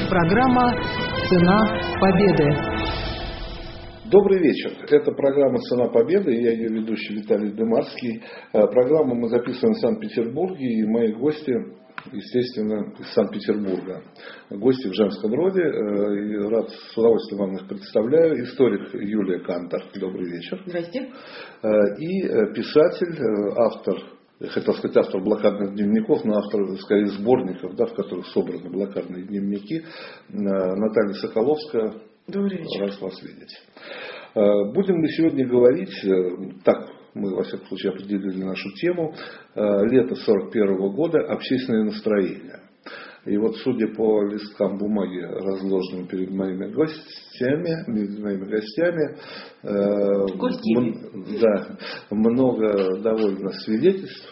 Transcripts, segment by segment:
Программа «Цена победы». Добрый вечер. Это программа «Цена победы». Я ее ведущий Виталий Дымарский. Программу мы записываем в Санкт-Петербурге. И мои гости, естественно, из Санкт-Петербурга. Гости в женском роде. И рад с удовольствием вам их представляю. Историк Юлия Кантор. Добрый вечер. Здрасте. И писатель, автор, я хотел сказать, автор блокадных дневников, но автор, скорее, сборников, в которых собраны блокадные дневники, Наталья Соколовская. Добрый вечер. Рад вас видеть. Будем мы сегодня говорить, так мы, во всяком случае, определили нашу тему, лето 1941 года, общественное настроение. И вот, судя по листкам бумаги, разложенным перед моими гостями, много довольно свидетельств,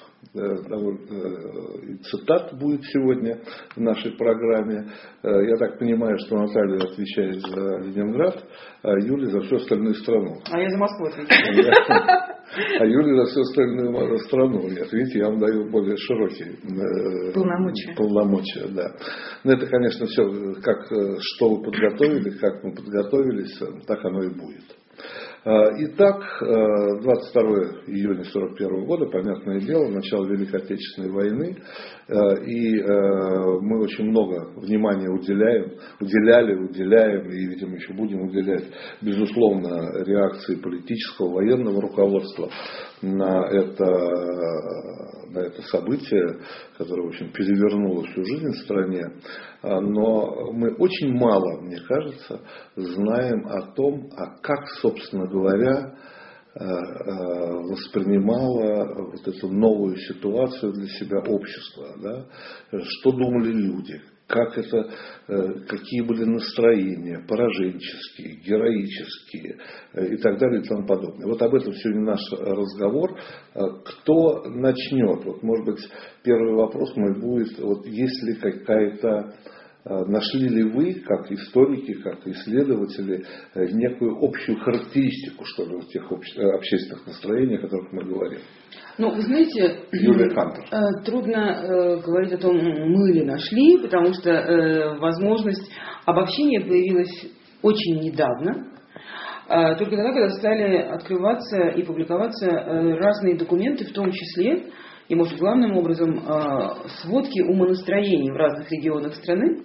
цитат будет сегодня в нашей программе. Я так понимаю, что Наталья отвечает за Ленинград, а Юлия за всю остальную страну. А я за Москву отвечаю. А Юлия за всю остальную страну. Нет, видите, я вам даю более широкие полномочия. Да. Но это, конечно, все, что вы подготовили, как мы подготовились, так оно и будет. Итак, 22 июня 1941 года, понятное дело, начало Великой Отечественной войны, и мы очень много внимания уделяем и, видимо, еще будем уделять, безусловно, реакции политического, военного руководства на это событие, которое, в общем, перевернуло всю жизнь в стране. Но мы очень мало, мне кажется, знаем о том, как, собственно говоря, воспринимало вот эту новую ситуацию для себя общество. Да? Что думали люди, какие были настроения, пораженческие, героические и так далее и тому подобное. Вот об этом сегодня наш разговор. Кто начнет? Вот, может быть, первый вопрос мой будет, вот есть ли нашли ли вы, как историки, как исследователи, некую общую характеристику, что ли, тех общественных настроений, о которых мы говорим? Ну, вы знаете, Юлия Кантор. Трудно говорить о том, мы ли нашли, потому что возможность обобщения появилась очень недавно. Только тогда, когда стали открываться и публиковаться разные документы, в том числе, и, может, главным образом, сводки умонастроений в разных регионах страны,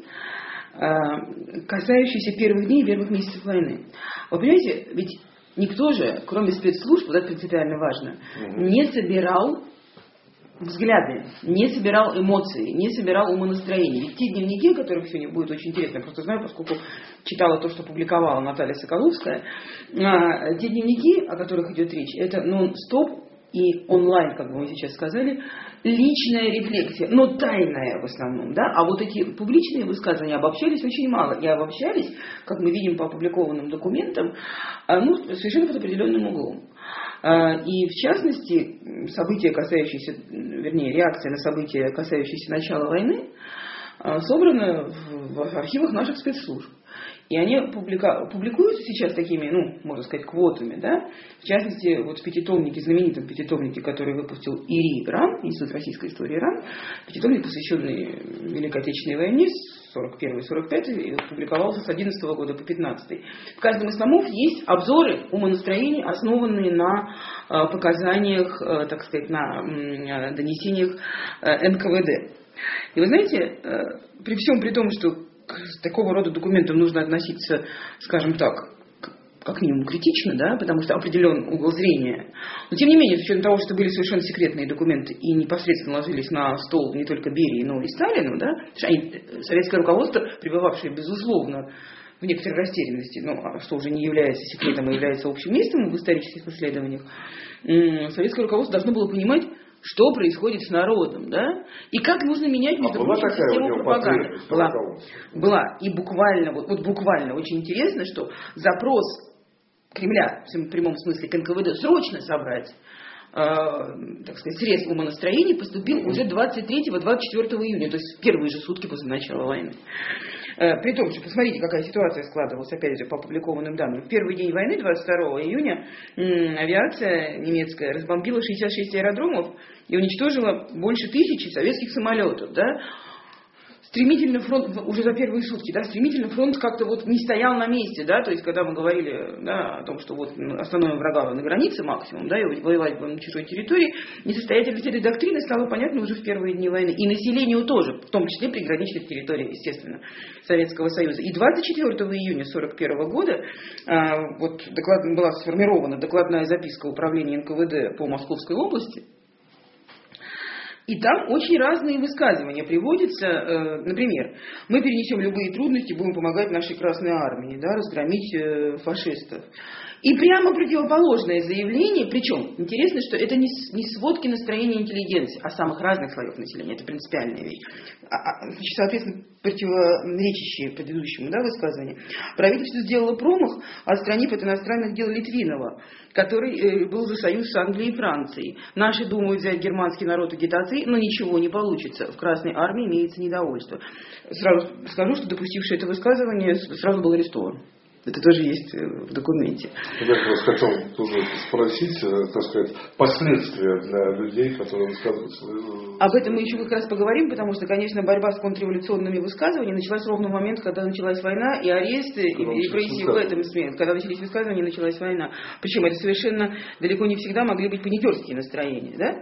касающиеся первых дней и первых месяцев войны. Вы понимаете, ведь никто же, кроме спецслужб, вот это принципиально важно, не собирал взгляды, не собирал эмоции, не собирал умонастроения. Ведь те дневники, о которых сегодня будет очень интересно, я просто знаю, поскольку читала то, что публиковала Наталья Соколовская, те дневники, о которых идет речь, это нон-стоп и онлайн, как бы мы сейчас сказали, личная рефлексия, но тайная в основном, да, а вот эти публичные высказывания обобщались очень мало, и обобщались, как мы видим по опубликованным документам, совершенно под определенным углом. И в частности, реакция на события, касающиеся начала войны, собрана в архивах наших спецслужб. И они публикуются сейчас такими, можно сказать, квотами, да. В частности, вот в знаменитом пятитомнике, который выпустил ИРИ РАН, Институт российской истории РАН, пятитомник, посвященный Великой Отечественной войне с 41-45, и публиковался с 11 года по 15. В каждом из томов есть обзоры умонастроений, основанные на показаниях, так сказать, на донесениях НКВД. И вы знаете, при всем при том, что к такого рода документам нужно относиться, скажем так, как минимум критично, да, потому что определен угол зрения. Но тем не менее, с учетом того, что были совершенно секретные документы и непосредственно ложились на стол не только Берии, но и Сталину, да, советское руководство, пребывавшее, безусловно, в некоторой растерянности, что уже не является секретом, а является общим местом в исторических исследованиях, советское руководство должно было понимать, что происходит с народом, да, и как нужно менять между прочим систему пропаганды. Была. И буквально, буквально очень интересно, что запрос Кремля, в прямом смысле, к НКВД срочно собрать, так сказать, средств умонастроений поступил уже 23-24 июня, то есть в первые же сутки после начала войны. При том, что посмотрите, какая ситуация складывалась, опять же, по опубликованным данным. В первый день войны, 22 июня, авиация немецкая разбомбила 66 аэродромов и уничтожила больше 1000 советских самолетов. Да? стремительно фронт, уже за первые сутки, да, стремительно фронт как-то вот не стоял на месте, да, то есть когда мы говорили, да, о том, что вот остановим врага на границе максимум, да, и воевать будем на чужой территории, несостоятельность этой доктрины стала понятна уже в первые дни войны, и населению тоже, в том числе приграничных территорий, естественно, Советского Союза. И 24 июня 1941 года вот была сформирована докладная записка Управления НКВД по Московской области. И там очень разные высказывания приводятся. Например, мы перенесем любые трудности, будем помогать нашей Красной Армии, да, разгромить фашистов. И прямо противоположное заявление, причем интересно, что это не сводки настроения интеллигенции, а самых разных слоев населения, это принципиальная вещь. Значит, соответственно, противоречащие предыдущему, да, высказыванию. Правительство сделало промах, отстранив от иностранных дел Литвинова, который был за союз с Англией и Францией. Наши думают взять германский народ агитацией, но ничего не получится. В Красной Армии имеется недовольство. Сразу скажу, что допустивший это высказывание сразу был арестован. Это тоже есть в документе. Я как раз хотел тоже спросить, так сказать, последствия для людей, которые высказываются. Об этом мы еще как раз поговорим, потому что, конечно, борьба с контрреволюционными высказываниями началась ровно в момент, когда началась война, и аресты, и репрессии в этом смысле. Когда начались высказывания, началась война. Причем это совершенно далеко не всегда могли быть паникерские настроения, да?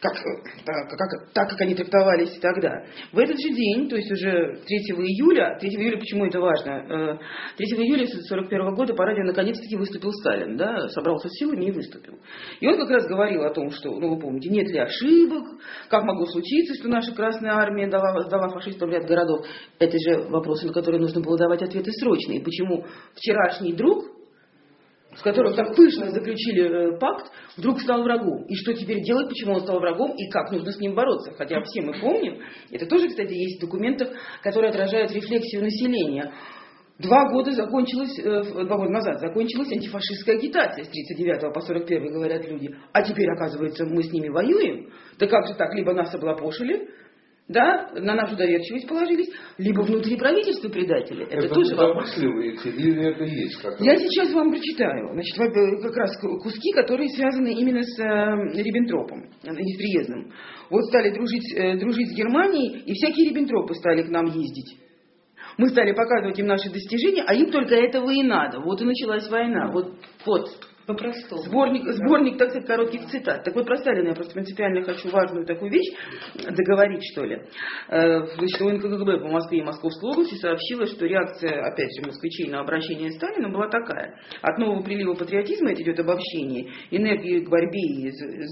Так как они трактовались тогда. В этот же день, то есть уже 3 июля, почему это важно? 3 июля 1941 года по радио наконец-таки выступил Сталин, да, собрался с силами и выступил. И он как раз говорил о том, что, ну вы помните, нет ли ошибок, как могло случиться, что наша Красная Армия сдала фашистам ряд городов. Это же вопросы, на которые нужно было давать ответы срочные. Почему вчерашний друг, с которым так пышно заключили пакт, вдруг стал врагом? И что теперь делать, почему он стал врагом, и как нужно с ним бороться? Хотя все мы помним, это тоже, кстати, есть в документах, которые отражают рефлексию населения. 2 года назад закончилась антифашистская агитация с 1939 по 1941, говорят люди. А теперь, оказывается, мы с ними воюем. Да как же так? Либо нас облапошили, да, на нашу доверчивость положились, либо внутри правительства предатели. Это тоже вопрос. Или это есть как-то? Я сейчас вам прочитаю. Значит, как раз куски, которые связаны именно с Риббентропом, и с приездом. Вот стали дружить с Германией, и всякие Риббентропы стали к нам ездить. Мы стали показывать им наши достижения, а им только этого и надо. Вот и началась война. Вот. По-простому. Сборник, так сказать, коротких цитат. Так вот, про Сталина я просто принципиально хочу важную такую вещь договорить, что ли. Значит, УНКГБ по Москве и Московской области сообщила, что реакция, опять же, москвичей на обращение Сталина была такая. От нового прилива патриотизма, это идет обобщение, энергии к борьбе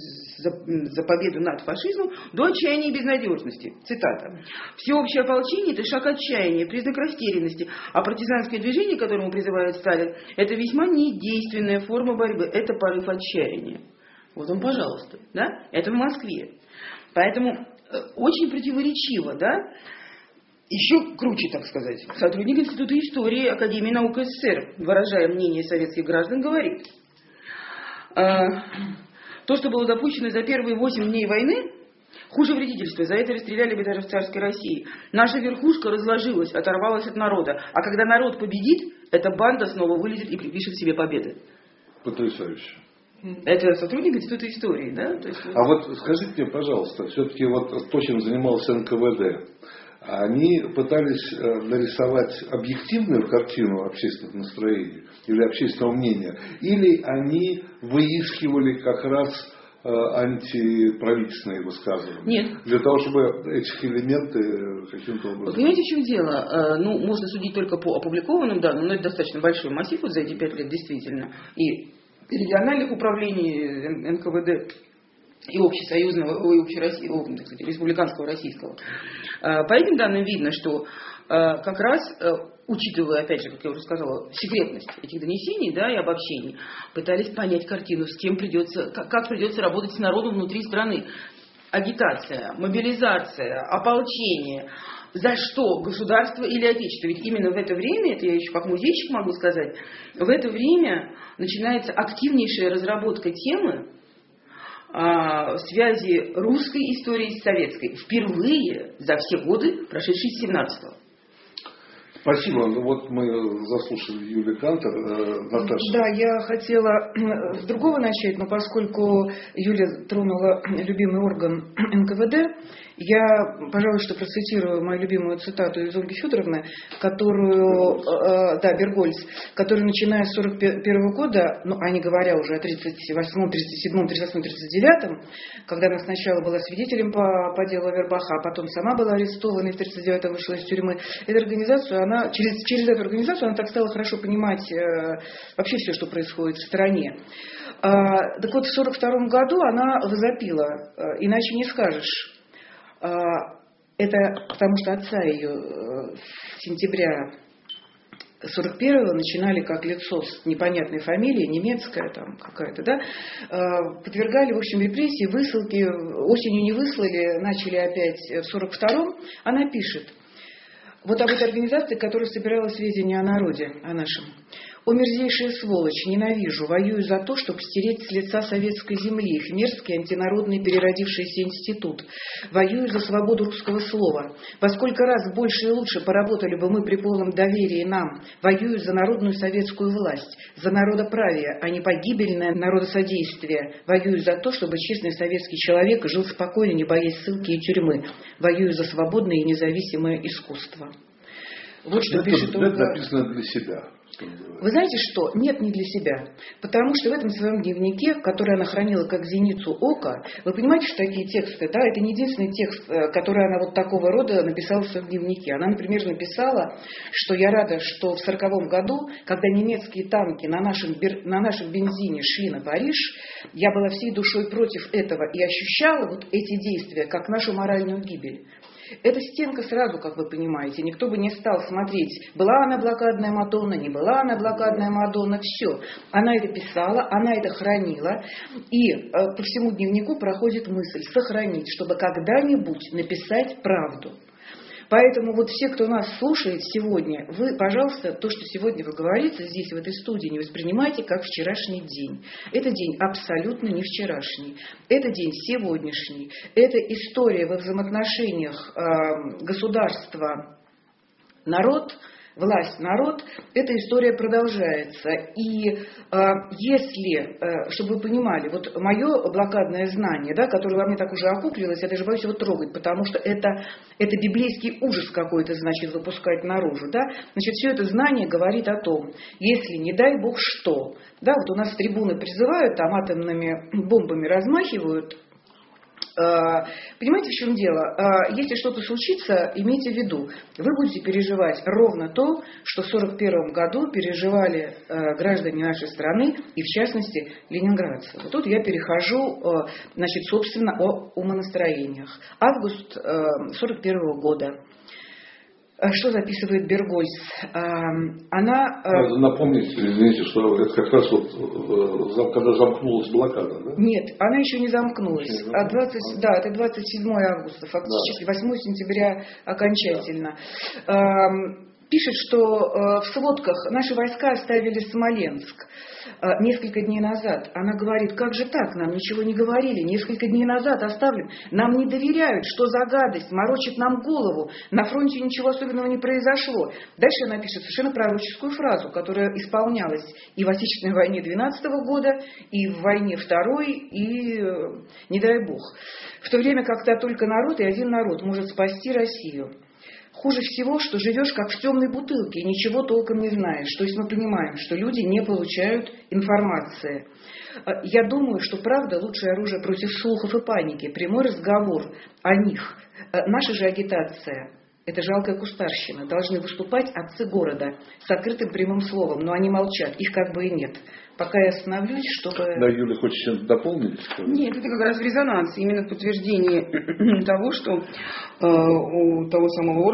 за победу над фашизмом, до отчаяния и безнадежности. Цитата. «Всеобщее ополчение – это шаг отчаяния, признак растерянности, а партизанское движение, к которому призывает Сталин, это весьма недейственная форма борьбы, это порыв отчаяния». Вот он, пожалуйста, да? Это в Москве. Поэтому очень противоречиво, да? Еще круче, так сказать. Сотрудник Института истории Академии наук СССР, выражая мнение советских граждан, говорит: то, что было допущено за первые 8 дней войны, хуже вредительства. За это расстреляли бы даже в царской России. Наша верхушка разложилась, оторвалась от народа. А когда народ победит, эта банда снова вылезет и припишет себе победы. Потрясающе. Это сотрудник Института истории, да? То есть, а вот скажите мне, пожалуйста, все-таки вот то, чем занимался НКВД, они пытались нарисовать объективную картину общественных настроений или общественного мнения, или они выискивали как раз антиправительственные высказывания? Нет. Для того, чтобы эти элементы каким-то образом... Вы понимаете, в чем дело? Можно судить только по опубликованным данным, но это достаточно большой массив вот за эти 5 лет действительно. И региональных управлений НКВД, и общесоюзного, и общероссийского, так сказать, республиканского российского. По этим данным видно, что как раз, учитывая, опять же, как я уже сказала, секретность этих донесений, да, и обобщений, пытались понять картину, с кем придется, как придется работать с народом внутри страны. Агитация, мобилизация, ополчение. За что? Государство или отечество? Ведь именно в это время, это я еще как музейщик могу сказать, в это время начинается активнейшая разработка темы связи русской истории с советской. Впервые за все годы, прошедшие с 17-го. Спасибо. Ну вот мы заслушали Юлию Кантер. Наташа. Да, я хотела с другого начать, но поскольку Юля тронула любимый орган НКВД, Я, пожалуй, что процитирую мою любимую цитату из Ольги Федоровны, которую, Бергольц, который, начиная с 1941 года, а не говоря уже о 1938, 1937, 1938, 1939, когда она сначала была свидетелем по делу Авербаха, а потом сама была арестована и в 1939 вышла из тюрьмы, эту организацию, через эту организацию она так стала хорошо понимать вообще все, что происходит в стране. Так вот, в 1942 году она возопила, иначе не скажешь. Это потому что отца ее с сентября 41-го начинали как лицо с непонятной фамилией, немецкая там какая-то, да, подвергали, в общем, репрессии, высылки, осенью не выслали, начали опять в 42-м. Она пишет, вот об этой организации, которая собирала сведения о народе, о нашем. «О, мерзейшая сволочь, ненавижу, воюю за то, чтобы стереть с лица советской земли их мерзкий антинародный переродившийся институт. Воюю за свободу русского слова. Во сколько раз больше и лучше поработали бы мы при полном доверии нам. Воюю за народную советскую власть, за народоправие, а не погибельное народосодействие. Воюю за то, чтобы честный советский человек жил спокойно, не боясь ссылки и тюрьмы. Воюю за свободное и независимое искусство». Вот что пишет Это написано для себя. Вы знаете что? Нет, не для себя. Потому что в этом своем дневнике, который она хранила как зеницу ока, вы понимаете, что такие тексты, да, это не единственный текст, который она вот такого рода написала в своем дневнике. Она, например, написала, что я рада, что в 1940 году, когда немецкие танки на нашем бензине шли на Париж, я была всей душой против этого и ощущала вот эти действия как нашу моральную гибель. Эта стенка сразу, как вы понимаете, никто бы не стал смотреть, была она блокадная Мадонна, не была она блокадная Мадонна, все. Она это писала, она это хранила, и по всему дневнику проходит мысль сохранить, чтобы когда-нибудь написать правду. Поэтому вот все, кто нас слушает сегодня, вы, пожалуйста, то, что сегодня вы говорите здесь, в этой студии, не воспринимайте как вчерашний день. Это день абсолютно не вчерашний. Это день сегодняшний. Это история во взаимоотношениях государства, народ, власть, народ, эта история продолжается. И если, чтобы вы понимали, вот мое блокадное знание, да, которое во мне так уже окуклилось, я даже боюсь его трогать, потому что это библейский ужас какой-то, значит, выпускать наружу. Да? Значит, все это знание говорит о том, если, не дай бог, что, да, вот у нас трибуны призывают, там атомными бомбами размахивают. Понимаете, в чем дело? Если что-то случится, имейте в виду, вы будете переживать ровно то, что в 1941 году переживали граждане нашей страны, и в частности ленинградцы. Вот тут я перехожу, значит, собственно, о умонастроениях. Август 1941 года. Что записывает Бергольц? Она... Надо напомнить, извините, что это как раз вот, когда замкнулась блокада, да? Нет, она еще не замкнулась. Это 27 августа, фактически, 8 сентября окончательно. Да. Пишет, что в сводках наши войска оставили Смоленск несколько дней назад. Она говорит, как же так, нам ничего не говорили, несколько дней назад оставлен, нам не доверяют, что за гадость, морочит нам голову, на фронте ничего особенного не произошло. Дальше она пишет совершенно пророческую фразу, которая исполнялась и в Отечественной войне 12 года, и в войне второй, и не дай бог. В то время, когда только народ и один народ может спасти Россию. Хуже всего, что живешь как в темной бутылке и ничего толком не знаешь. То есть мы понимаем, что люди не получают информации. Я думаю, что правда лучшее оружие против слухов и паники. Прямой разговор о них. Наша же агитация. Это жалкая кустарщина. Должны выступать отцы города с открытым прямым словом, но они молчат, их как бы и нет. Пока я остановлюсь, чтобы... Да, Юля, хочешь чем-то дополнить? Нет, это как раз резонанс, именно подтверждение того, что у того самого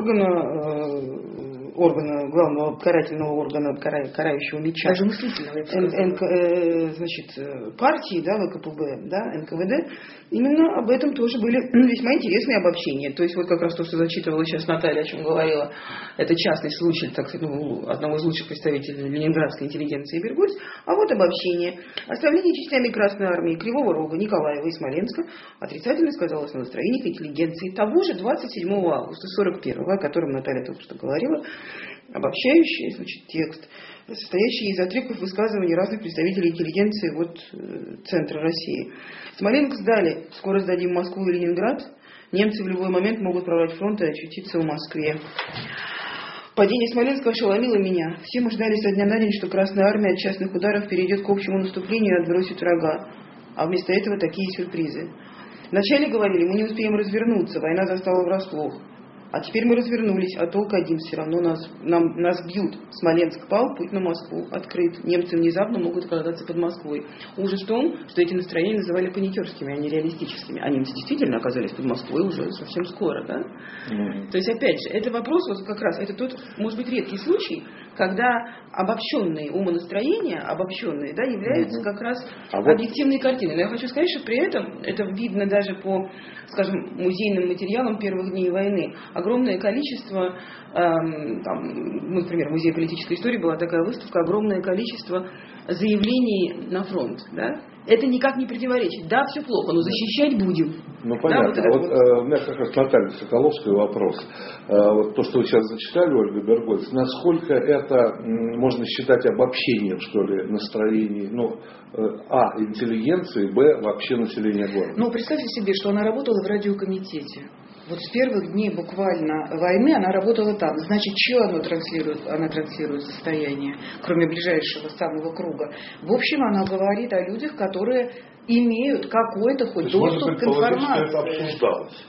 органа, главного карательного органа, карающего меча, даже мыслительного, значит, партии, да, ВКПБ, да, НКВД, именно об этом тоже были весьма интересные обобщения. То есть вот как раз то, что зачитывала сейчас Наталья, о чем говорила, это частный случай, так сказать, одного из лучших представителей ленинградской интеллигенции Бергольц, а вот обобщение. Оставление частями Красной Армии Кривого Рога, Николаева и Смоленска отрицательно сказалось на настроениях интеллигенции того же 27 августа 41-го, о котором Наталья только что говорила, обобщающий, значит, текст, состоящий из отрывков высказываний разных представителей интеллигенции центра России. Смоленск сдали, скоро сдадим Москву и Ленинград. Немцы в любой момент могут прорвать фронт и очутиться в Москве. Падение Смоленска ошеломило меня. Все мы ждали со дня на день, что Красная Армия от частных ударов перейдет к общему наступлению и отбросит врага. А вместо этого такие сюрпризы. Вначале говорили, мы не успеем развернуться, война застала врасплох. А теперь мы развернулись, а толк один, все равно нас бьют. Смоленск пал, путь на Москву открыт. Немцы внезапно могут оказаться под Москвой. Ужас в том, что эти настроения называли паникерскими, а не реалистическими. А немцы действительно оказались под Москвой уже совсем скоро, да? То есть, опять же, это вопрос, вот как раз, это тот, может быть, редкий случай, когда обобщенные умонастроения, да, являются как раз объективной картиной. Но я хочу сказать, что при этом, это видно даже по, скажем, музейным материалам первых дней войны, огромное количество, например, в Музее политической истории была такая выставка, огромное количество заявлений на фронт, да? Это никак не противоречит. Да, все плохо, но защищать будем. Ну, понятно. Да, у меня как раз Наталья Соколовская вопрос. Вот то, что вы сейчас зачитали, Ольга Бергольц, насколько это можно считать обобщением, что ли, настроений, интеллигенции, вообще населения города? Ну, представьте себе, что она работала в радиокомитете. Вот с первых дней буквально войны она работала там. Значит, что она транслирует состояние, кроме ближайшего самого круга? В общем, она говорит о людях, которые имеют какой-то хоть доступ к информации. Что это обсуждалось?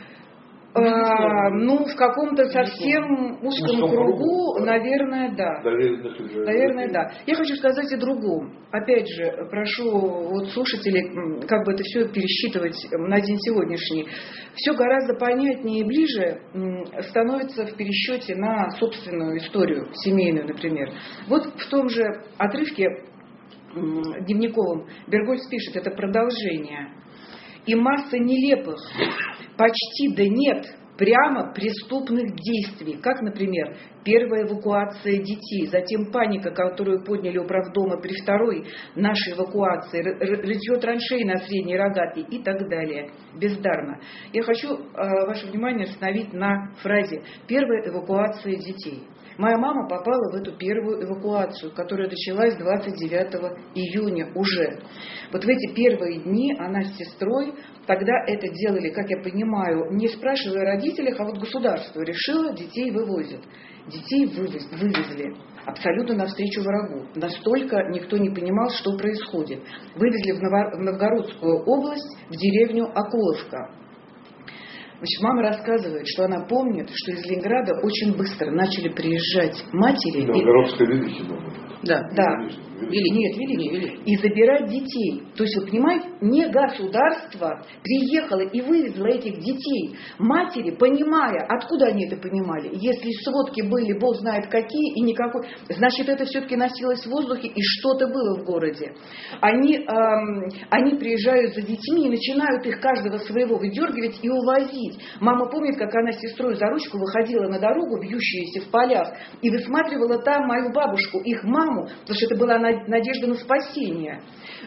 В каком-то совсем узком кругу, наверное, да. Наверное, да. Я хочу сказать о другом. Опять же, прошу слушателей, как бы это все пересчитывать на день сегодняшний. Все гораздо понятнее и ближе становится в пересчете на собственную историю, семейную, например. Вот в том же отрывке дневниковом Бергольц пишет, это продолжение. И масса нелепых, почти да нет, прямо преступных действий, как, например, первая эвакуация детей, затем паника, которую подняли управдома при второй нашей эвакуации, рытье траншей на Средней Рогатой и так далее. Бездарно. Я хочу ваше внимание остановить на фразе «первая эвакуация детей». Моя мама попала в эту первую эвакуацию, которая началась 29 июня уже. Вот в эти первые дни она с сестрой, тогда это делали, как я понимаю, не спрашивая о родителях, а вот государство решило, детей вывозят. Детей вывезли абсолютно навстречу врагу. Настолько никто не понимал, что происходит. Вывезли в Новгородскую область, в деревню Окуловка. Значит, мама рассказывает, что она помнит, что из Ленинграда очень быстро начали приезжать матери. Новгородская Великий дома. Да. Великий. И забирать детей. То есть, вы понимаете, не государство приехало и вывезло этих детей. Матери, понимая, откуда они это понимали, если сводки были, бог знает какие, и никакой, значит, это все-таки носилось в воздухе, и что-то было в городе. Они приезжают за детьми и начинают их каждого своего выдергивать и увозить. Мама помнит, как она с сестрой за ручку выходила на дорогу, вьющуюся в полях, и высматривала там мою бабушку, их маму, потому что это была надежда на спасение.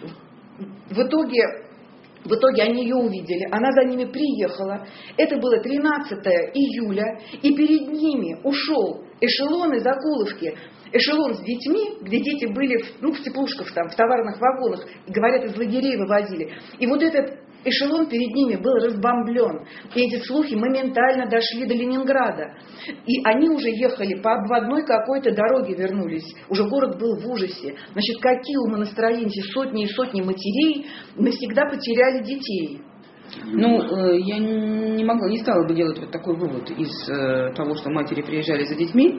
В итоге они ее увидели, она за ними приехала. Это было 13 июля, и перед ними ушел эшелон из Окуловки. Эшелон с детьми, где дети были в теплушках, в товарных вагонах, и, говорят, из лагерей вывозили. И вот этот эшелон перед ними был разбомблен. И эти слухи моментально дошли до Ленинграда. И они уже ехали по обводной какой-то дороге, вернулись. Уже город был в ужасе. Значит, какие умонастроения, сотни и сотни матерей навсегда потеряли детей. Я не стала бы делать вот такой вывод из того, что матери приезжали за детьми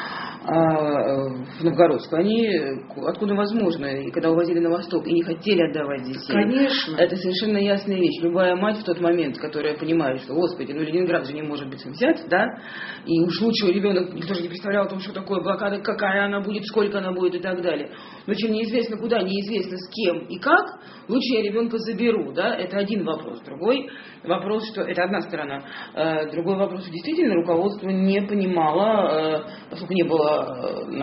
в Новгородскую. Они, откуда возможно, и когда увозили на восток, и не хотели отдавать детей. Конечно. Это совершенно ясная вещь. Любая мать в тот момент, которая понимает, что, господи, Ленинград же не может быть взят, да, и уж лучше ребенок никто же не представлял о том, что такое блокада, какая она будет, сколько она будет и так далее. Но чем неизвестно куда, неизвестно с кем и как, лучше я ребенка заберу, да, это один вопрос. Другой вопрос, что это одна сторона. Другой вопрос, что действительно руководство не понимало, поскольку не было нормальной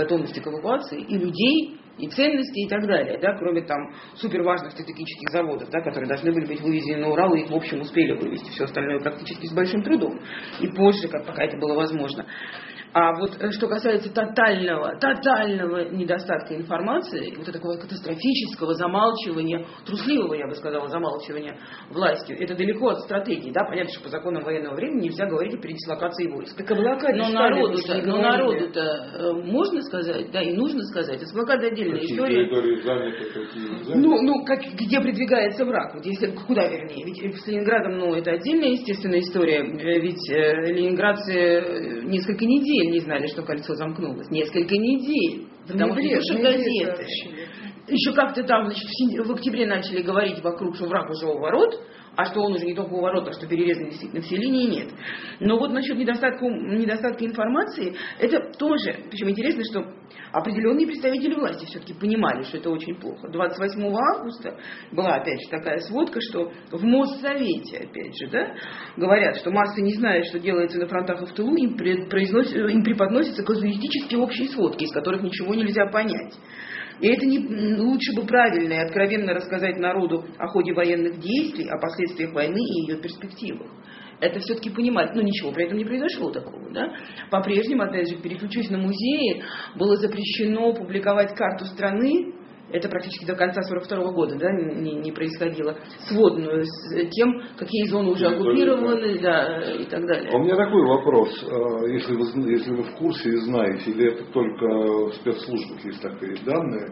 готовности к эвакуации и людей, и ценностей, и так далее, да, кроме там суперважных стратегических заводов, да, которые должны были быть вывезены на Урал, и их, в общем, успели вывезти, все остальное практически с большим трудом, и позже, как пока это было возможно. А вот что касается тотального недостатка информации, вот такого катастрофического замалчивания, трусливого, я бы сказала, замалчивания властью, это далеко от стратегии, да, понятно, что по законам военного времени нельзя говорить о передислокации войск. Так о блокаде но народу-то можно сказать, да, и нужно сказать. Это блокада отдельная какие история. Территории заняты, какие заняты? Где продвигается враг, вот если, куда вернее, ведь с Ленинградом, это отдельная естественная история, ведь ленинградцы несколько недель не знали, что кольцо замкнулось. Несколько недель. Потому что газеты. Еще как-то там, в октябре начали говорить вокруг, что враг уже у ворот, а что он уже не только у ворот, а что перерезаны действительно все линии, нет. Но вот насчет недостатка информации, это тоже, причем интересно, что определенные представители власти все-таки понимали, что это очень плохо. 28 августа была, опять же, такая сводка, что в Моссовете, опять же, да, говорят, что массы не знают, что делается на фронтах и в тылу, им преподносятся казуистические общие сводки, из которых ничего нельзя понять. И это лучше бы правильно и откровенно рассказать народу о ходе военных действий, о последствиях войны и ее перспективах. Это все-таки понимать, ничего при этом не произошло такого, да. По-прежнему, опять же, переключусь на музеи, было запрещено публиковать карту страны, это практически до конца 1942 года, да, не происходило, сводную с тем, какие зоны уже оккупированы, да, и так далее. У меня такой вопрос, если вы в курсе и знаете, или это только в спецслужбах есть такие данные,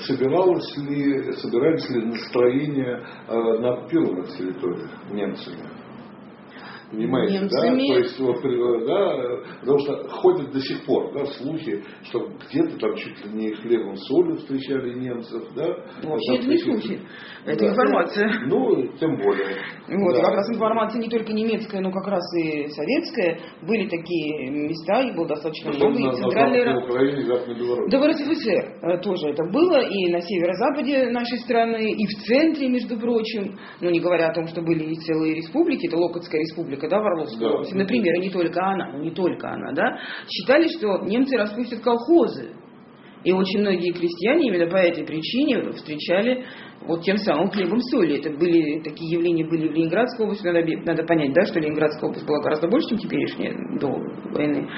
собирались ли настроения на оккупированных территориях немцами? Понимаете, немцами. Да? То есть, потому что ходят до сих пор, слухи, что где-то там чуть ли не хлебом солью встречали немцев, да? Вообще это не слухи, это информация. Тем более. Как раз информация не только немецкая, но как раз и советская. Были такие места, их было достаточно много. На Западной Украине, Западной Беларуси. Да в РСФСР тоже это было, и на северо-западе нашей страны, и в центре, между прочим. Не говоря о том, что были и целые республики, это Локотская республика, в Орловской области, например, и не только она, да, считали, что немцы распустят колхозы. И очень многие крестьяне именно по этой причине встречали тем самым хлебом соли. Это такие явления были в Ленинградской области. Надо понять, да, что Ленинградская область была гораздо больше, чем теперешняя до войны,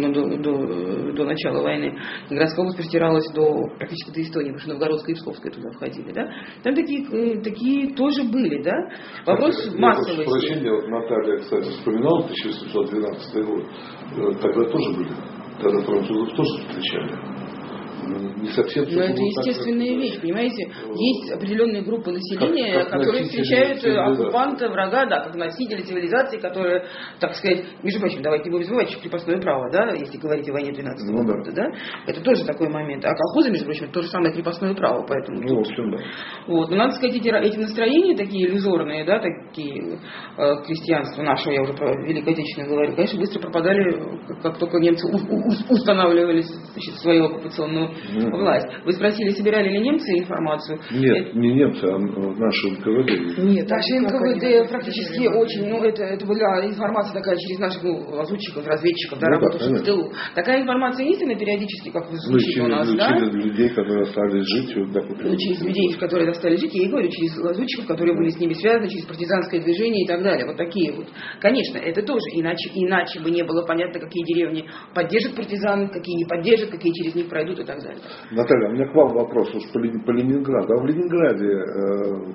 до начала войны. Ленинградская область простиралась практически до Эстонии, потому что Новгородская и Псковская туда входили, да. Там такие тоже были, да. Вопрос массовости. Прощения, Наталья, кстати, вспоминала 1712 год. Тогда тоже были. Тогда французов тоже встречали. Не совсем. Но это естественная вещь, понимаете? Есть определенные группы населения, которые встречают оккупанта, врага, да, как носители цивилизации, которые, так сказать, между прочим, давайте не будем забывать, что крепостное право, да, если говорить о войне 12 года, да, это тоже такой момент. А колхозы, между прочим, это то же самое крепостное право, поэтому. Но надо сказать, эти настроения такие иллюзорные, да, такие крестьянство наше, я уже про Великую Отечественную говорю, конечно, быстро пропадали, как только немцы устанавливали свою оккупационную власть. Вы спросили, собирали ли немцы информацию? Нет, не немцы, а наши НКВД. Нет, наши НКВД практически очень, это была информация такая через наших лазутчиков, разведчиков, работавших в тылу. Такая информация есть, она периодически, как вы слышите у нас, да? Через людей, которые остались жить. Через людей, которые остались жить, я и говорю, через лазутчиков, которые были с ними связаны, через партизанское движение и так далее. Вот такие вот. Конечно, это тоже, иначе бы не было понятно, какие деревни поддержат партизан, какие не поддержат, какие через них пройдут и так далее. Наталья, у меня к вам вопрос уж по Ленинграду. А в Ленинграде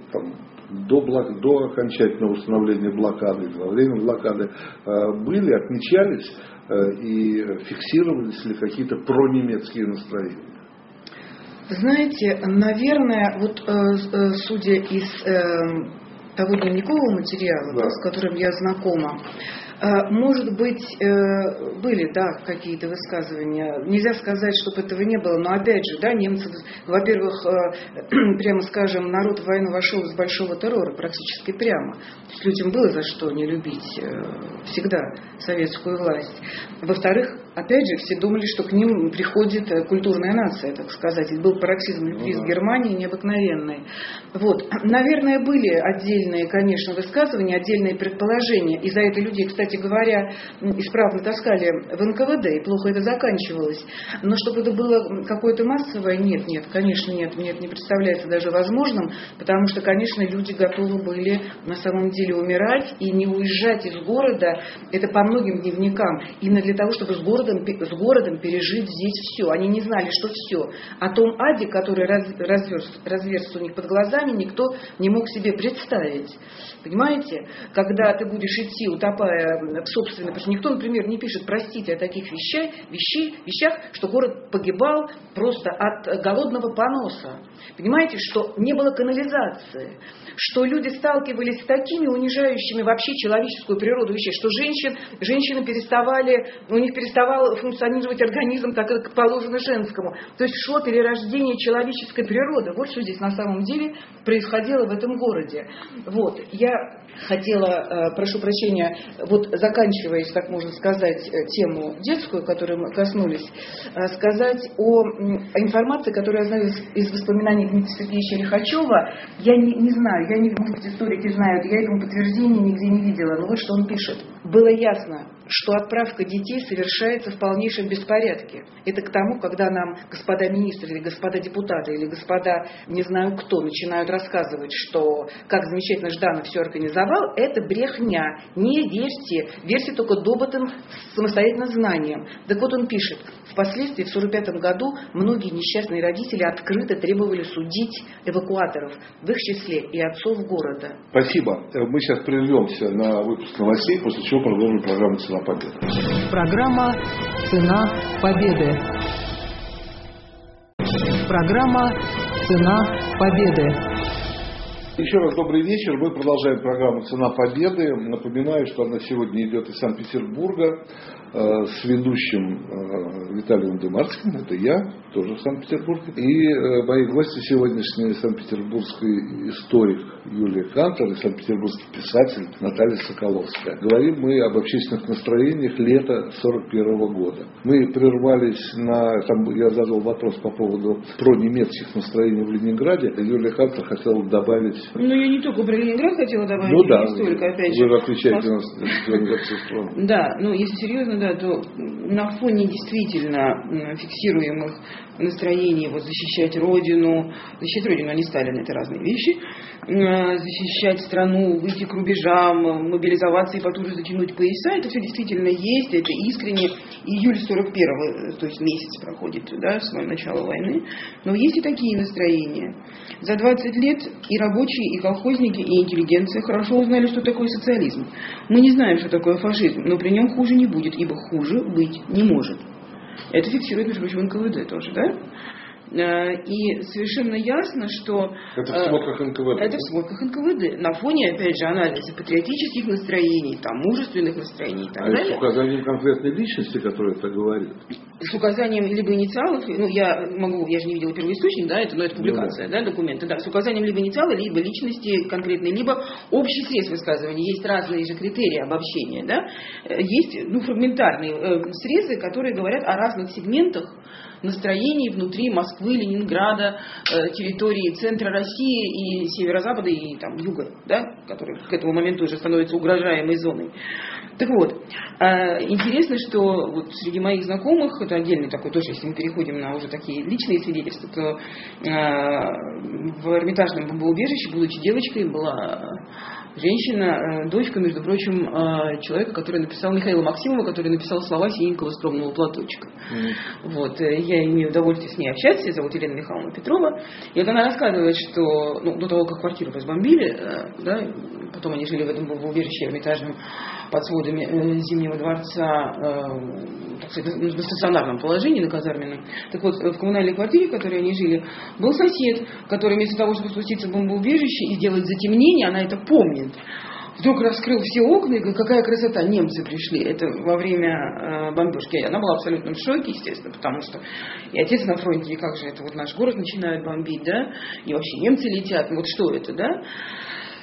до окончательного установления блокады, во время блокады отмечались и фиксировались ли какие-то пронемецкие настроения? Знаете, наверное, судя из того дневникового материала, с которым я знакома, может быть, были, какие-то высказывания. Нельзя сказать, чтобы этого не было, но опять же, немцы, во-первых, прямо скажем, народ в войну вошел из большого террора, практически прямо. То есть людям было за что не любить всегда советскую власть. Во-вторых, опять же, все думали, что к ним приходит культурная нация, так сказать. И был пароксизм любви с Германией необыкновенный. Вот. Наверное, были отдельные, конечно, высказывания, отдельные предположения. И за это люди, кстати говоря, исправно таскали в НКВД, и плохо это заканчивалось. Но чтобы это было какое-то массовое, нет, конечно, нет, не представляется даже возможным, потому что, конечно, люди готовы были на самом деле умирать и не уезжать из города. Это по многим дневникам. Именно для того, чтобы с городом пережить здесь все. Они не знали, что все. О том аде, который разверзся у них под глазами, никто не мог себе представить. Понимаете? Когда ты будешь идти, утопая в собственной... Потому что никто, например, не пишет, простите, о таких вещах, что город погибал просто от голодного поноса. Понимаете, что не было канализации, что люди сталкивались с такими унижающими вообще человеческую природу вещей, что женщины у них переставал функционировать организм, так как положено женскому. То есть шло перерождение человеческой природы. Вот что здесь на самом деле происходило в этом городе. Вот. Я хотела, прошу прощения, вот заканчиваясь, так можно сказать, тему детскую, которую мы коснулись, сказать о информации, которую я знаю из воспоминаний Дмитрия Сергеевича Лихачева. Я не знаю, может быть, историки знают, я этому подтверждения нигде не видела, но вот что он пишет. Было ясно, что отправка детей совершается в полнейшем беспорядке. Это к тому, когда нам господа министры или господа депутаты или господа не знаю кто начинают рассказывать, что как замечательно Жданов все организовал, это брехня. Не верьте. Верьте только добытым самостоятельным знанием. Так вот он пишет. Впоследствии в 1945 году многие несчастные родители открыто требовали судить эвакуаторов, в их числе и отцов города. Спасибо. Мы сейчас прервемся на выпуск новостей, после чего продолжим программу «Цена победы». Программа «Цена победы». Программа «Цена победы». Еще раз добрый вечер. Мы продолжаем программу «Цена победы». Напоминаю, что она сегодня идет из Санкт-Петербурга с ведущим Виталием Дымарским. Это я, тоже в Санкт-Петербурге. И мои гости сегодняшние санкт-петербургский историк Юлия Кантор и санкт-петербургский писатель Наталья Соколовская. Говорим мы об общественных настроениях лета 1941 года. Мы прервались я задал вопрос по поводу немецких настроений в Ленинграде. Юлия Кантор хотела добавить... Я не только про Ленинград хотела добавить, историка, опять же. Вы же отвечаете на ленинградскую страну. Да, если серьезно, то на фоне действительно фиксируемых настроений защищать Родину, они Сталина, это разные вещи, защищать страну, выйти к рубежам, мобилизоваться и потуже затянуть пояса, это все действительно есть, это искренне. Июль 41-го, то есть месяц проходит, с начала войны, но есть и такие настроения. За 20 лет и рабочие, и колхозники, и интеллигенция хорошо узнали, что такое социализм. Мы не знаем, что такое фашизм, но при нем хуже не будет, ибо хуже быть не может. Это фиксирует, между прочим, НКВД тоже, да? И совершенно ясно, что... Это в сводках НКВД. Это в сводках НКВД. На фоне, опять же, анализа патриотических настроений, мужественных настроений и так далее. С указанием конкретной личности, которая это говорит? С указанием либо инициалов, я же не видела первоисточник, это публикация, документы, с указанием либо инициала, либо личности конкретной, либо общий срез высказывания. Есть разные же критерии обобщения, Есть, фрагментарные срезы, которые говорят о разных сегментах настроений внутри Москвы, Ленинграда, территории центра России и северо-запада, и юга, которые к этому моменту уже становятся угрожаемой зоной. Так вот, интересно, что среди моих знакомых, это отдельный такой тоже, если мы переходим на уже такие личные свидетельства, то в Эрмитажном бомбоубежище, будучи девочкой, была женщина, дочка, между прочим, человека, который написал, Михаила Максимова, который написал слова «Синенького скромного платочка». Я имею удовольствие с ней общаться, ее зовут Елена Михайловна Петрова. И она рассказывает, что до того, как квартиру разбомбили, потом они жили в этом бомбоубежище Эрмитажном под сводами Зимнего дворца, так сказать, в стационарном положении, на казарменном. Так вот, в коммунальной квартире, в которой они жили, был сосед, который вместо того, чтобы спуститься в бомбоубежище и сделать затемнение, она это помнит, вдруг раскрыл все окна и говорит, какая красота, немцы пришли. Это во время бомбежки. Она была абсолютно в шоке, естественно, потому что и отец на фронте, и как же это наш город начинают бомбить, и вообще немцы летят, что это,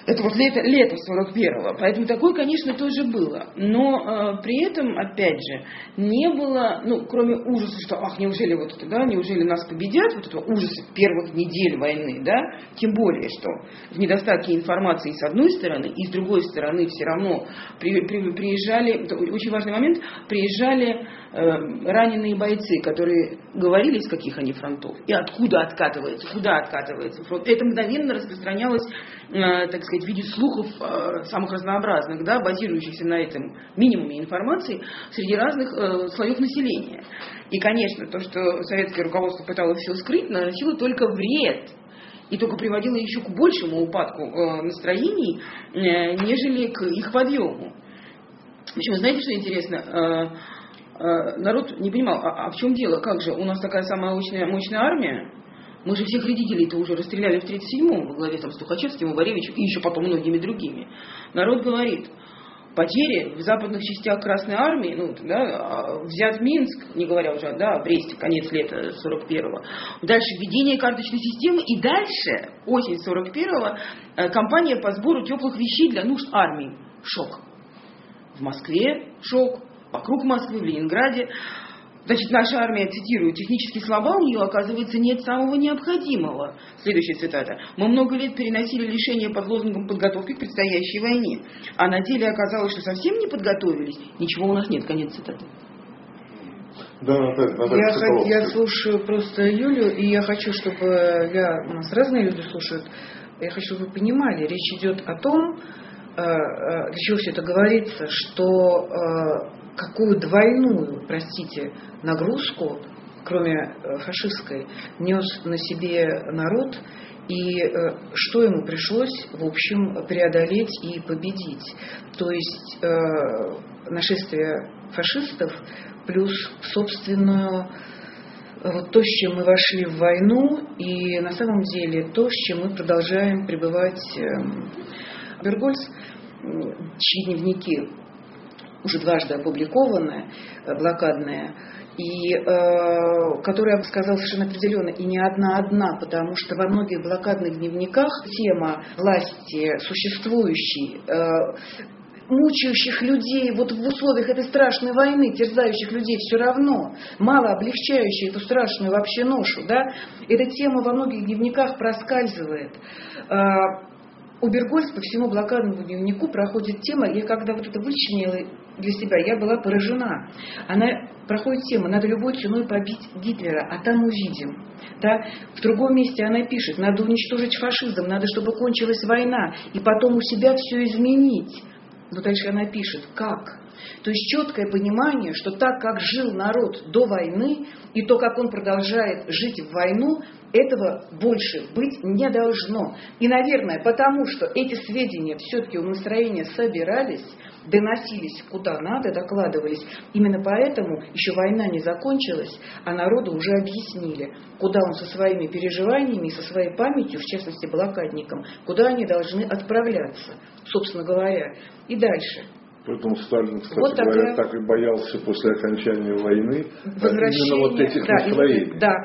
Это вот лето 41-го. Поэтому такое, конечно, тоже было. Но при этом, опять же, не было, ну, кроме ужаса, что, неужели вот это, да, неужели нас победят, вот этого ужаса первых недель войны, да, тем более, что в недостатке информации с одной стороны, и с другой стороны все равно приезжали, это очень важный момент, приезжали раненые бойцы, которые говорили, с каких они фронтов, и откуда откатывается, куда откатывается фронт. Это мгновенно распространялось, так сказать, в виде слухов самых разнообразных, да, базирующихся на этом минимуме информации среди разных слоев населения. И, конечно, то, что советское руководство пыталось все скрыть, наносило только вред. И только приводило еще к большему упадку настроений, нежели к их подъему. В общем, знаете, что интересно? Народ не понимал, в чем дело, как же, у нас такая самая мощная армия, мы же всех вредителей-то уже расстреляли в 1937-м во главе там, с Тухачевским, Убаревичем и еще потом многими другими. Народ говорит, потери в западных частях Красной Армии, ну, да, взят Минск, не говоря уже, да, Брест, конец лета 41-го, дальше введение карточной системы и дальше, осень 41-го, кампания по сбору теплых вещей для нужд армии. Шок. В Москве шок. Вокруг Москвы, в Ленинграде. Значит, наша армия, цитирую, технически слаба, у нее, оказывается, нет самого необходимого. Следующая цитата. Мы много лет переносили лишения под лозунгом подготовки к предстоящей войне. А на деле оказалось, что совсем не подготовились. Ничего у нас нет. Конец цитаты. Да, я слушаю просто Юлю, и я хочу, чтобы у нас разные люди слушают. Я хочу, чтобы вы понимали, речь идет о том, для чего все это говорится, что какую двойную, простите, нагрузку, кроме фашистской, нес на себе народ, и что ему пришлось, в общем, преодолеть и победить. То есть нашествие фашистов плюс собственную, вот то, с чем мы вошли в войну, и на самом деле то, с чем мы продолжаем пребывать. Бергольц, чьи дневники уже дважды опубликованы, блокадные, и которая, я бы сказала, совершенно определенно, и не одна, потому что во многих блокадных дневниках тема власти существующей, мучающих людей вот в условиях этой страшной войны, терзающих людей все равно, мало облегчающих эту страшную вообще ношу, да, эта тема во многих дневниках проскальзывает. У Бергольца по всему блокадному дневнику проходит тема, я когда вот это вычленила для себя, я была поражена. Она проходит тема, надо любой ценой побить Гитлера, а там увидим. Да? В другом месте она пишет, надо уничтожить фашизм, надо, чтобы кончилась война, и потом у себя все изменить. Но дальше она пишет, как? То есть четкое понимание, что так, как жил народ до войны, и то, как он продолжает жить в войну, этого больше быть не должно. И, наверное, потому что эти сведения все-таки у настроения собирались, доносились куда надо, докладывались. Именно поэтому еще война не закончилась, а народу уже объяснили, куда он со своими переживаниями, со своей памятью, в частности блокадникам, куда они должны отправляться, собственно говоря. И дальше. Поэтому Сталин, кстати вот говоря, так и боялся после окончания войны именно вот этих настроений. Да.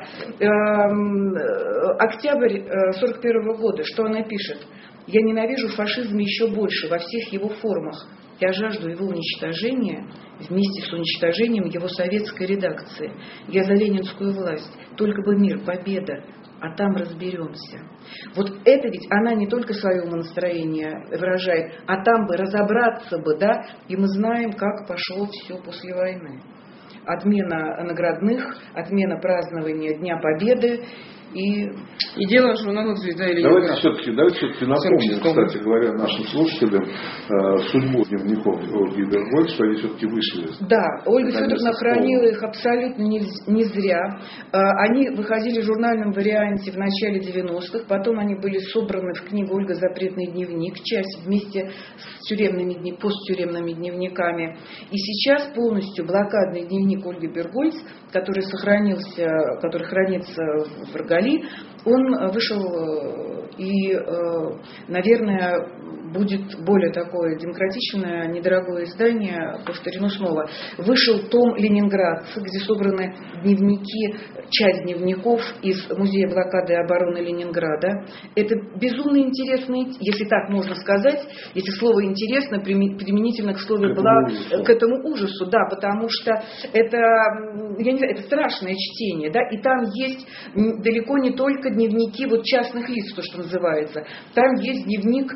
Октябрь 1941 года, что она пишет? «Я ненавижу фашизм еще больше во всех его формах. Я жажду его уничтожения вместе с уничтожением его советской редакции. Я за ленинскую власть. Только бы мир, победа. А там разберемся». Вот это ведь она не только свое умонастроение выражает, а там бы разобраться бы, да, и мы знаем, как пошло все после войны. Отмена наградных, отмена празднования Дня Победы и дело журнала «Звезда» или давайте все-таки напомним, кстати говоря, нашим слушателям судьбу дневников Ольги Бергольц, что они все-таки вышли. Да, Ольга Федоровна хранила их абсолютно не зря. Они выходили в журнальном варианте в начале 90-х, потом они были собраны в книгу «Ольга. Запретный дневник», часть вместе с посттюремными дневниками. И сейчас полностью блокадный дневник Ольги Бергольц, который хранится в Рогале, Али, он вышел и, наверное, будет более такое демократичное, недорогое издание, повторено снова. Вышел том «Ленинград», где собраны дневники, часть дневников из Музея блокады и обороны Ленинграда. Это безумно интересно, если так можно сказать, если слово «интересно» применительно к слову к этому ужасу, да, потому что это, я не знаю, это страшное чтение, да, и там есть далеко не только дневники вот частных лиц, то, что называется, там есть дневник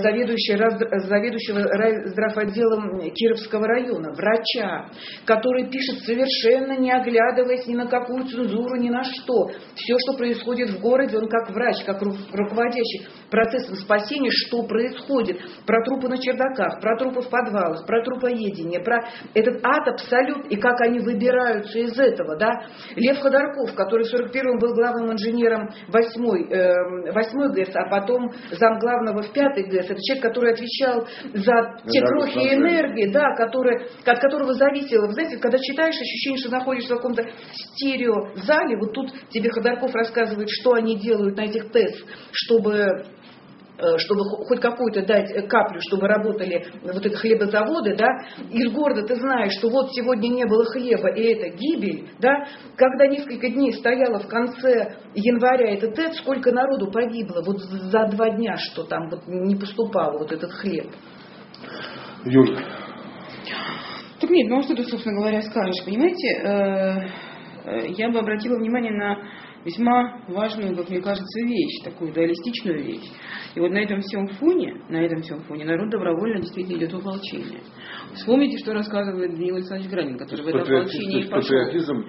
заведующего здравотделом Кировского района, врача, который пишет совершенно не оглядываясь ни на какую цензуру, ни на что. Все, что происходит в городе, он как врач, как руководящий процессом спасения, что происходит. Про трупы на чердаках, про трупы в подвалах, про трупоедение, про этот ад абсолют, и как они выбираются из этого. Да? Лев Ходорков, который в 41-м был главным инженером 8-й ГЭС, а потом замглавного в 5-й ГЭС, это человек, который отвечал за те крохи энергии, да, от которого зависело. Вы знаете, когда читаешь, ощущение, что находишься в каком-то стереозале, вот тут тебе Ходорков рассказывает, что они делают на этих ТЭС, чтобы хоть какую-то дать каплю, чтобы работали вот эти хлебозаводы, да, из города ты знаешь, что вот сегодня не было хлеба, и это гибель, да, когда несколько дней стояла в конце января эта ТЭЦ, сколько народу погибло, вот за 2 дня, что там вот не поступал вот этот хлеб. Юля. Так нет, ну что ты, собственно говоря, скажешь, понимаете, я бы обратила внимание на весьма важную, как мне кажется, вещь, такую дуалистичную вещь. И вот на этом всем фоне народ добровольно действительно идет в ополчение. Вспомните, что рассказывает Даниил Александрович Гранин, который в это ополчение и пошел. Патриотизм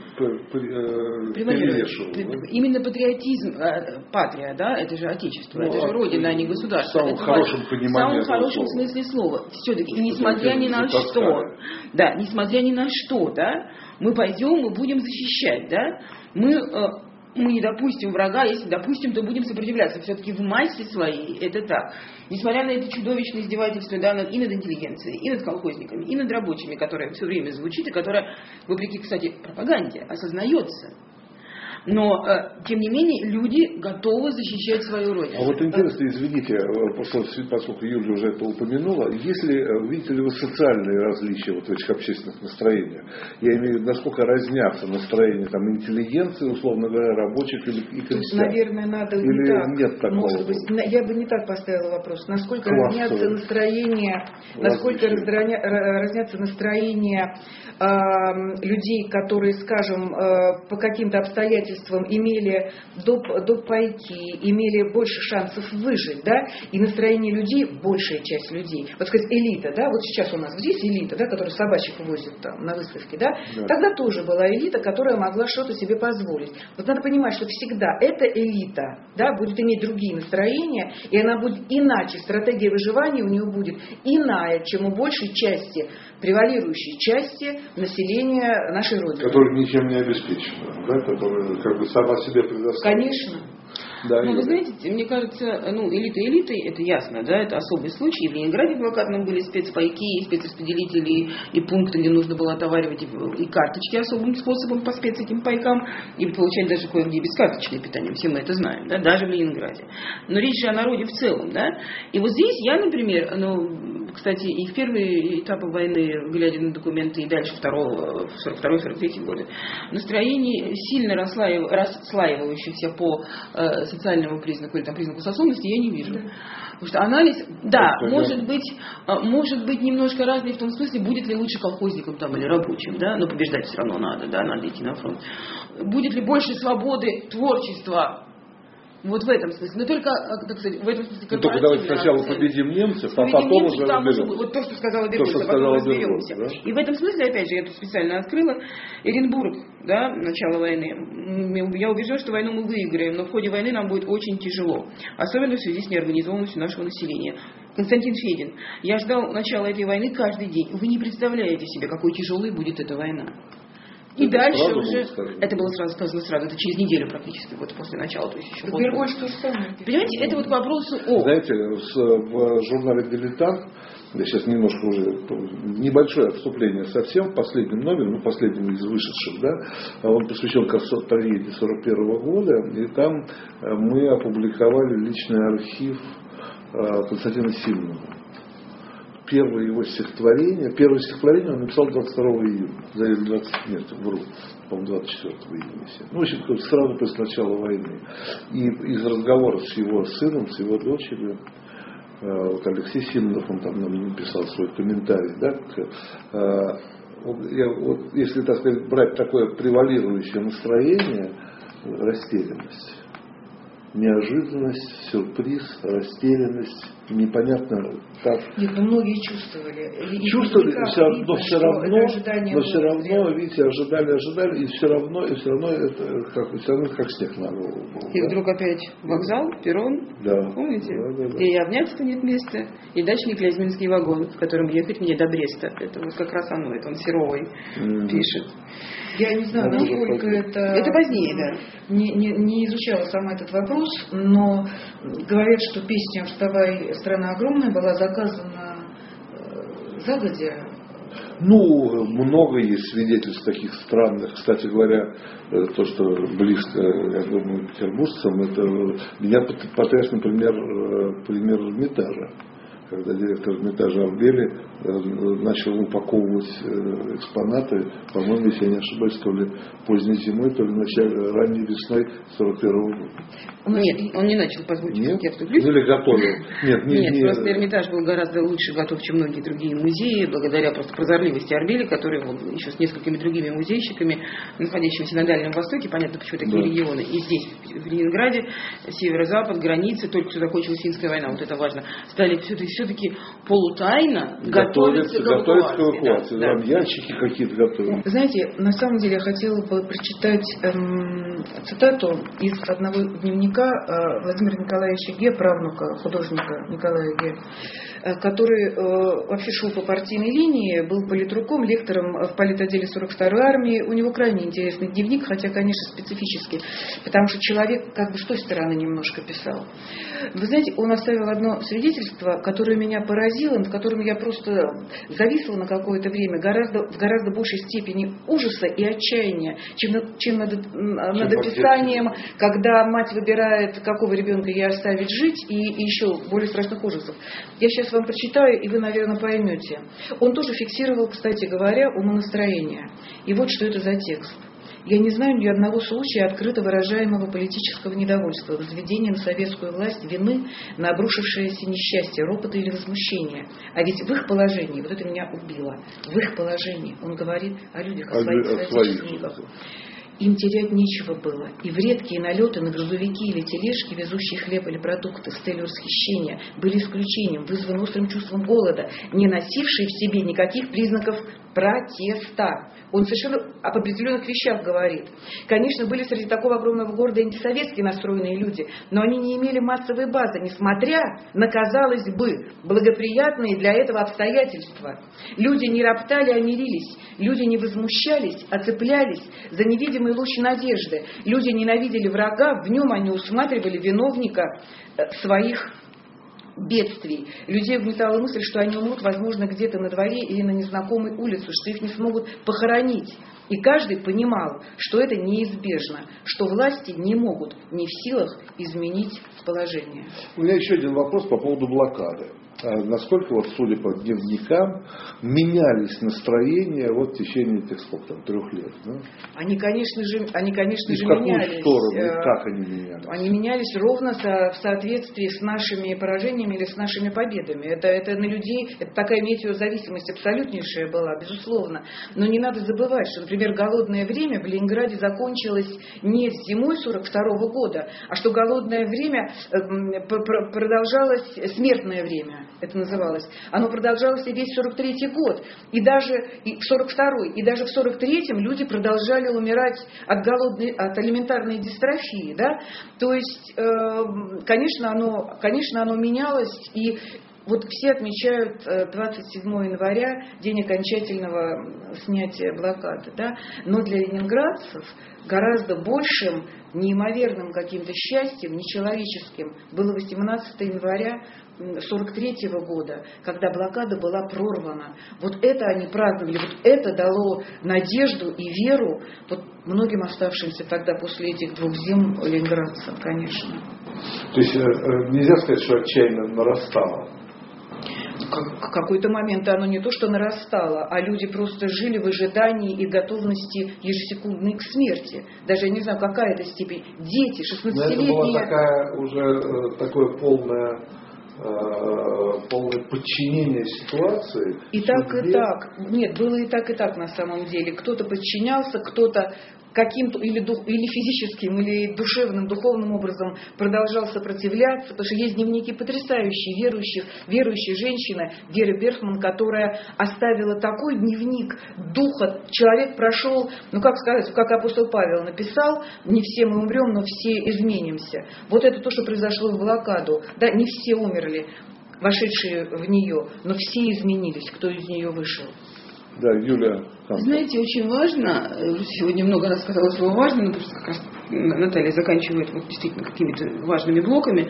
перевешивал. Именно патриотизм, патрия, да, это же отечество, это же родина, а не государство. В самом хорошем понимании. В самом хорошем смысле слова. Все-таки, несмотря ни на что, да, несмотря ни на что, да, мы пойдем, мы будем защищать, да, мы не допустим врага, если допустим, то будем сопротивляться. Все-таки в массе своей это так. Несмотря на это чудовищное издевательство, да, и над интеллигенцией, и над колхозниками, и над рабочими, которое все время звучит, и которое, вопреки, кстати, пропаганде, осознается. Но, тем не менее, люди готовы защищать свою родину. А вот интересно, извините, поскольку Юлия уже это упомянула, видите ли вы социальные различия вот в этих общественных настроениях? Я имею в виду, насколько разнятся настроения там, интеллигенции, условно говоря, рабочих и крестьян? Наверное, надо или не так. Нет такого? Может быть, я бы не так поставила вопрос. Насколько разнятся настроения, людей, которые, скажем, по каким-то обстоятельствам имели доп. Пайки, имели больше шансов выжить, да, и настроение людей, большая часть людей, вот сказать, элита, да, вот сейчас у нас здесь элита, да, которая собачек возит там на выставке, да, тогда тоже была элита, которая могла что-то себе позволить. Вот надо понимать, что всегда эта элита, да, будет иметь другие настроения, и она будет иначе, стратегия выживания у нее будет иная, чем у большей части, превалирующей части населения нашей Родины. Которая ничем не обеспечена, да, которая как бы сама себе предоставит. Конечно. Да, ну, вы знаете, мне кажется, элита элитой, это ясно, да, это особый случай. В Ленинграде блокадном были спецпайки, и спецраспределители, и пункты, где нужно было отоваривать, и карточки особым способом по этим пайкам, и получать даже кое-где бескарточное питание. Все мы это знаем, да, даже в Ленинграде. Но речь же о народе в целом, да. И вот здесь я, например, кстати, и в первые этапы войны, глядя на документы, и дальше в 42-43 годы, настроение сильно расслаивающихся по социальному признаку или там, признаку сословности я не вижу. Потому что анализ, да, может быть немножко разный в том смысле, будет ли лучше колхозникам там, или рабочим, да, но побеждать все равно надо, да, надо идти на фронт. Будет ли больше свободы творчества? Вот в этом смысле. Но только, так сказать, в этом смысле только давайте сначала победим немцев, а потом уже разберемся. Вот то, что сказала Бергольц, а потом разберемся. Да? И в этом смысле, опять же, я тут специально открыла Эренбург, да, начало войны. Я убеждена, что войну мы выиграем, но в ходе войны нам будет очень тяжело. Особенно в связи с неорганизованностью нашего населения. Константин Федин. Я ждал начала этой войны каждый день. Вы не представляете себе, какой тяжелой будет эта война. И Это дальше сразу уже, было сказано? это было сказано сразу, это через неделю практически, вот после начала, то есть еще В Бергольце то же самое. Понимаете, это вот к вопросу Знаете, в журнале «Дилетант», я сейчас немножко уже, небольшое отступление совсем, в последнем номере, последнем из вышедших, да, он посвящен как раз трагедии 41 года, и там мы опубликовали личный архив Константина Симонова. Первое стихотворение он написал 22 июня, за 20 нет, вру, по-моему, 24 июня. В общем, сразу после начала войны. И из разговора с его сыном, с его дочерью, вот Алексей Симонов, он там нам написал свой комментарий, да, если, так сказать, брать такое превалирующее настроение, растерянность. Неожиданность, сюрприз, растерянность, непонятно как. Нет, но многие чувствовали. Чувствовали, но все равно, зря. видите, ожидали, и все равно это как снег на голову был. И вдруг опять вокзал, перрон, да. помните? Да. И обняться нет места, и дачный Клязьминский вагон, в котором ехать мне до Бреста. Это вот как раз оно, это он Серовой пишет. Я не знаю, насколько Это позднее, да. Не изучала сама этот вопрос, но говорят, что песня «Вставай, страна огромная» была заказана загодя. Много есть свидетельств таких странных. Кстати говоря, то, что близко, я думаю, петербуржцам, это меня потряс, например, пример Эрмитажа. Когда директор Эрмитажа Арбели начал упаковывать экспонаты, по-моему, если я не ошибаюсь, то ли поздней зимой, то ли ранней весной 41 года. Нет, он не начал, позвольте, нет? Я вступлюсь. Или готовил? Нет, просто Эрмитаж был гораздо лучше готов, чем многие другие музеи, благодаря просто прозорливости Арбели, который еще с несколькими другими музейщиками, находящимися на Дальнем Востоке, понятно, почему такие регионы, и здесь, в Ленинграде, северо-запад, границы, только что закончилась Финская война, вот это важно, стали все-таки полутайно готовиться к эвакуации. Да. Ящики какие-то готовят. Знаете, на самом деле я хотела бы прочитать цитату из одного дневника Владимира Николаевича Ге, правнука художника Николая Ге, который вообще шел по партийной линии, был политруком, лектором в политотделе 42-й армии. У него крайне интересный дневник, хотя, конечно, специфический, потому что человек как бы с той стороны немножко писал. Вы знаете, он оставил одно свидетельство, которое меня поразило, над которым я просто зависла на какое-то время, в гораздо большей степени ужаса и отчаяния, чем над описанием, когда мать выбирает, какого ребенка ей оставить жить, и еще более страшных ужасов. Я сейчас вам прочитаю, и вы, наверное, поймете. Он тоже фиксировал, кстати говоря, умонастроение. И вот что это за текст. Я не знаю ни одного случая открыто выражаемого политического недовольства, возведения на советскую власть вины на обрушившееся несчастье, ропота или возмущения. А ведь в их положении, вот это меня убило, в их положении, он говорит о людях, о своих соотечественниках. Им терять нечего было, и в редкие налеты на грузовики или тележки, везущие хлеб или продукты с целью расхищения, были исключением, вызваны острым чувством голода, не носившие в себе никаких признаков протеста. Он совершенно об определенных вещах говорит. Конечно, были среди такого огромного города антисоветски настроенные люди, но они не имели массовой базы, несмотря на, казалось бы, благоприятные для этого обстоятельства. Люди не роптали, а мирились. Люди не возмущались, а цеплялись за невидимый луч надежды. Люди ненавидели врага, в нем они усматривали виновника своих бедствий. Людей угнетала мысль, что они умрут, возможно, где-то на дворе или на незнакомой улице, что их не смогут похоронить. И каждый понимал, что это неизбежно, что власти не могут, не в силах изменить положение. У меня еще один вопрос по поводу блокады. Насколько, вот, судя по дневникам, менялись настроения в течение этих, 3 лет? Да? Они, конечно же, в какую менялись. Сторону, и как они менялись? Они менялись ровно в соответствии с нашими поражениями или с нашими победами. Это на людей, это такая метеозависимость абсолютнейшая была, безусловно. Но не надо забывать, что, например, голодное время в Ленинграде закончилось не зимой 42 года, а что голодное время продолжалось, смертное время. Это называлось. Оно продолжалось и весь 43-й год, и даже в 42-й, и даже в 43-м люди продолжали умирать от элементарной дистрофии, да? То есть, конечно, оно менялось, и вот все отмечают 27 января, день окончательного снятия блокады, да? Но для ленинградцев гораздо большим, неимоверным каким-то счастьем, нечеловеческим было 18 января 1943 года, когда блокада была прорвана. Вот это они праздновали, вот это дало надежду и веру вот многим оставшимся тогда после этих 2 зим ленинградцам, конечно. То есть нельзя сказать, что отчаянно нарастало. В какой-то момент оно не то что нарастало, а люди просто жили в ожидании и готовности ежесекундной к смерти. Даже я не знаю, какая это степень. Дети, 16-летние... Это была такая уже такое полное подчинение ситуации. И так, и так. Нет, было и так на самом деле. Кто-то подчинялся, кто-то каким-то или физическим, или душевным, духовным образом продолжал сопротивляться, потому что есть дневники потрясающие, верующие женщины, Вера Берхман, которая оставила такой дневник духа. Человек прошел, как сказать, как апостол Павел написал, не все мы умрем, но все изменимся. Вот это то, что произошло в блокаду. Да, не все умерли, вошедшие в нее, но все изменились, кто из нее вышел. Да, Юля. Знаете, очень важно, сегодня много раз сказала слово «важно», потому что как раз Наталья заканчивает вот действительно какими-то важными блоками.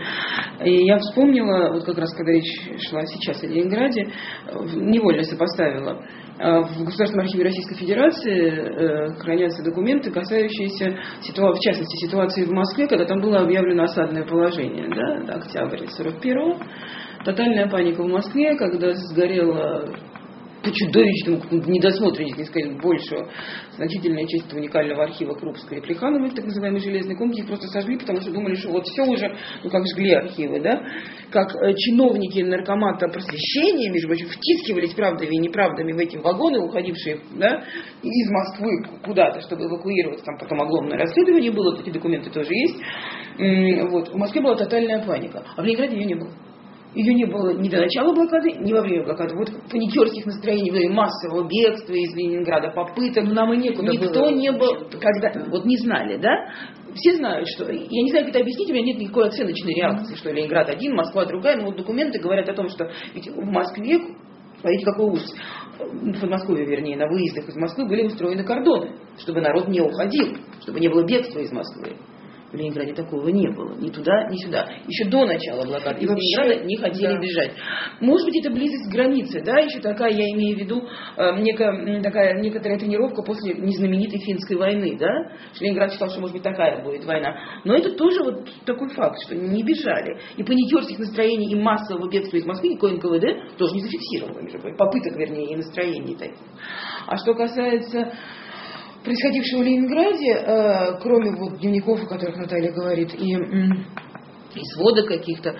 И я вспомнила, вот как раз когда речь шла сейчас о Ленинграде, невольно сопоставила. В Государственном архиве Российской Федерации хранятся документы, касающиеся, в частности, ситуации в Москве, когда там было объявлено осадное положение, да, октябрь 41-го. Тотальная паника в Москве, когда сгорела по чудовищному недосмотру, если не сказать большего, значительная часть уникального архива Крупской и Плехановой, так называемой железной комнате, их просто сожгли, потому что думали, что вот все уже, как жгли архивы, да, как чиновники наркомата просвещения, между прочим, втискивались правдами и неправдами в эти вагоны, уходившие, да, из Москвы куда-то, чтобы эвакуироваться, там потом огромное расследование было, эти документы тоже есть. Вот. В Москве была тотальная паника, а в Ленинграде ее не было. Ее не было ни до начала блокады, ни во время блокады. Вот паникерских настроений, массового бегства из Ленинграда, попыток. Нам и некуда никто было. Не был, когда, вот не знали, да? Все знают, что... Я не знаю, как это объяснить, у меня нет никакой оценочной реакции, что Ленинград один, Москва другая. Но вот документы говорят о том, что ведь в Москве, смотрите, какой ужас, в Подмосковье, вернее, на выездах из Москвы были устроены кордоны, чтобы народ не уходил, чтобы не было бегства из Москвы. В Ленинграде такого не было. Ни туда, ни сюда. Еще до начала блокады. Из Ленинграда не хотели бежать. Может быть, это близость к границе, да, еще такая, я имею в виду, некоторая тренировка после незнаменитой финской войны, да. Ленинград считал, что, может быть, такая будет война. Но это тоже вот такой факт, что не бежали. И паникерских настроений и массового бегства из Москвы никакой НКВД тоже не зафиксировало. Попыток, вернее, и настроений таких. А что касается происходившего в Ленинграде, кроме вот дневников, о которых Наталья говорит, и сводок каких-то,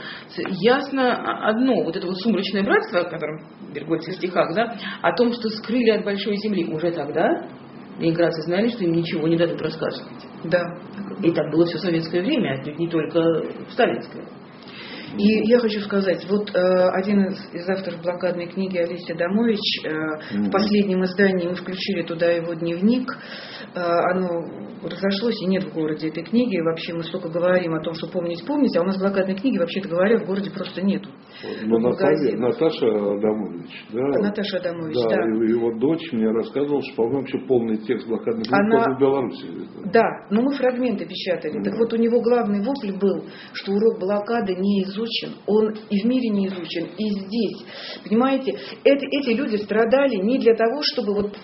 ясно одно, вот это вот сумрачное братство, о котором Бергольц в стихах, да, о том, что скрыли от большой земли. Уже тогда ленинградцы знали, что им ничего не дадут рассказывать. Да. И так было все советское время, отнюдь не только сталинское. И я хочу сказать, вот один из авторов блокадной книги, Олеся Адамович, в последнем издании мы включили туда его дневник, оно разошлось и нет в городе этой книги, вообще мы столько говорим о том, что помнить, а у нас блокадной книги, вообще-то говоря, в городе просто нету. Но Наташа Адамович, да? Наташа Адамович, да. Да, и его дочь мне рассказывала, что, по-моему, вообще полный текст блокадной книги тоже в Беларуси. Да, но мы фрагменты печатали. Так вот, у него главный вопль был, что урок блокады не изучен, он и в мире не изучен, и здесь. Понимаете, эти люди страдали не для того, чтобы вот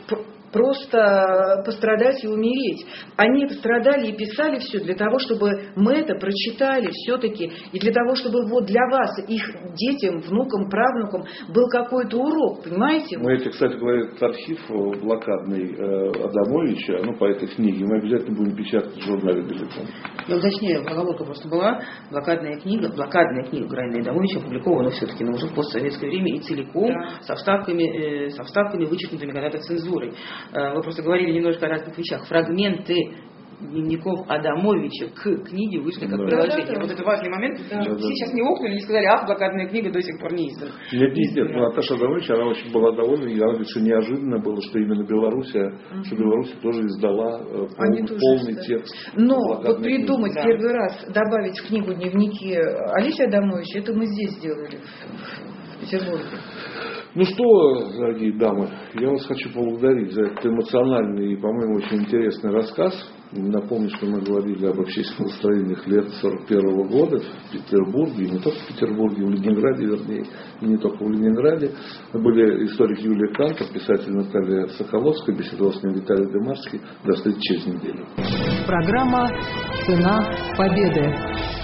просто пострадать и умереть. Они страдали и писали все для того, чтобы мы это прочитали все-таки, и для того, чтобы вот для вас, их детям, внукам, правнукам был какой-то урок, понимаете? Мы эти, кстати говоря, этот архив блокадный Адамовича, по этой книге, мы обязательно будем печатать в журнале «Беликом». Я уточняю, оговорка просто была, блокадная книга Грайна Адамовича опубликована все-таки, но уже в постсоветское время и целиком, да, со вставками, вычеркнутыми когда-то цензурой. Вы просто говорили немножко о разных вещах. Фрагменты дневников Адамовича к книге вышли как приложение. Да. Вот это важный момент. Да. Все сейчас не охнули, не сказали, блокадная книга до сих пор не издана. Нет, Наташа Адамович, она очень была довольна, и она говорит, что неожиданно было, что именно Беларусь тоже издала полный текст. Но вот придумать первый раз, добавить в книгу дневники Олеся Адамовича, это мы здесь сделали. в Петербурге. Ну что, дорогие дамы, я вас хочу поблагодарить за этот эмоциональный и, по-моему, очень интересный рассказ. Напомню, что мы говорили об общественных настроениях лет 1941 года в Петербурге, и не только в Петербурге, в Ленинграде, вернее, и не только в Ленинграде. Были историк Юлия Кантор, писатель Наталья Соколовская, беседовал с ним Виталий Демарский. До встречи через неделю. Программа «Цена победы».